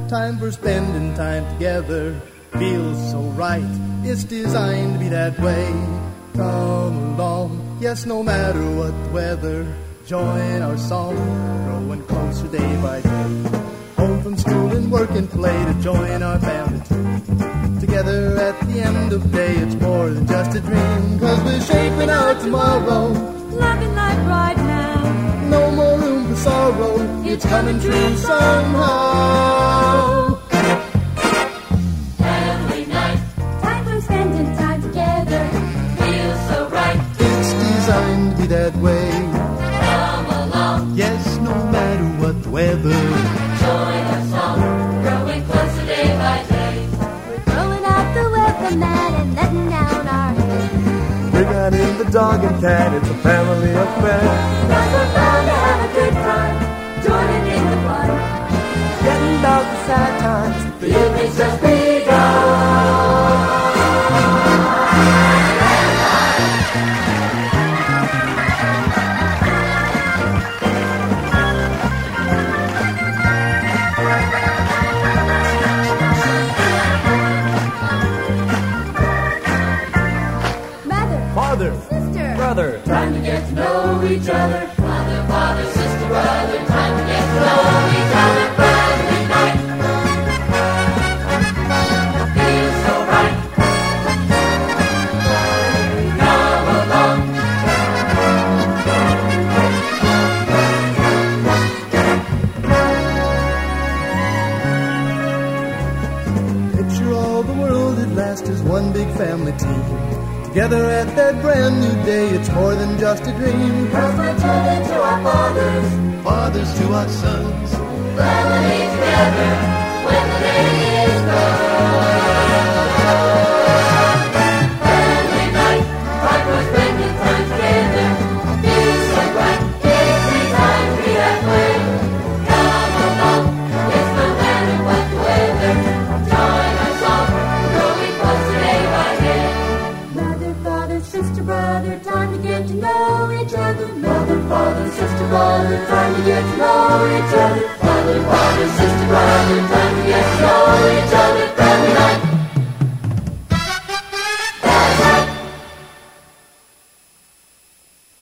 Time for spending time together feels so right. It's designed to be that way. Come along, yes, no matter what the weather. Join our song, growing closer day by day. Home from school and work and play to join our family too. Together at the end of the day, it's more than just a dream. 'Cause we're shaping out tomorrow, loving life right now. No more room for sorrow, it's coming true somehow. Family night, time for spending time together, feels so right. It's designed to be that way. Come along, yes, no matter what the weather. Join our song, growing closer day by day. We're throwing out the welcome mat and letting down our hair. Bring on in the dog and cat, it's a family affair. Cause we're bound to have a good time, joining in the fun. Getting out the sad times, The evening's just begun. father, sister, brother. Time to get to know each other. Mother, father, sister, brother. Time to get to know each other. Family night. Feels so right. Come along. Picture all the world at last as one big family team. Together at that brand new day, it's more than just a dream. Cause we're children to our fathers, fathers to our sons. family together when the day is done. Family night, time for spending time together. Feels so right, it's designed to be that way. Come along, it's no matter what the weather. Join our song, growing closer day by day. Mother, father, sister, brother, time to get to know each other. Mother, father, sister, brother, time to get to know each other. Mother, father, sister, brother, time to get to know each other. Family night.